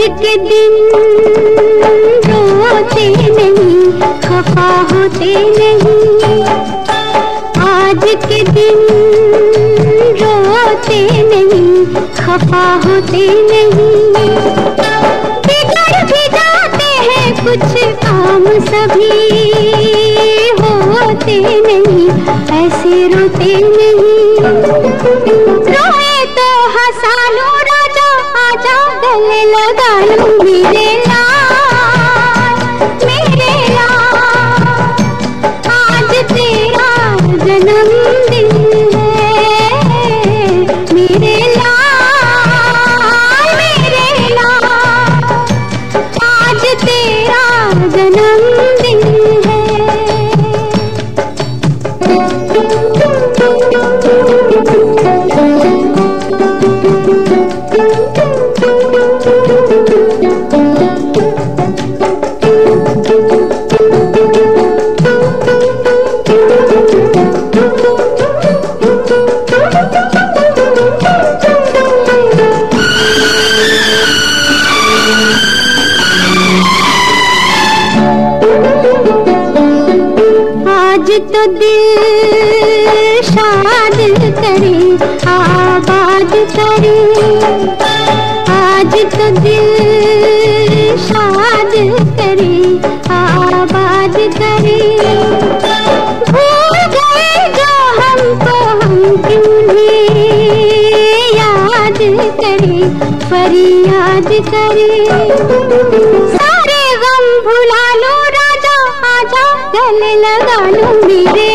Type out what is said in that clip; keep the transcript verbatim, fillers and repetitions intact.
के दिन रोते नहीं, खफा होते नहीं। आज के दिन रोते नहीं, खफा होते नहीं। बिगड़ भी जाते हैं कुछ काम सभी, होते नहीं ऐसे रोते नहीं। रोए तो हंसा लो राजा, आजा गले लगा लो मेरे लाल, मेरे लाल। आज तेरा जन्मदिन है मेरे लाल, मेरे लाल। आज तेरा जन्मदिन है। आज तो दिल शाद करे, आबाद करे। आज तो दिल शाद करे, आबाद करे। भूल गए जो हमको, हम क्यों याद करे, फरियाद करे। सारे गम भुला लो राजा, आजा गले लगा लो मेरे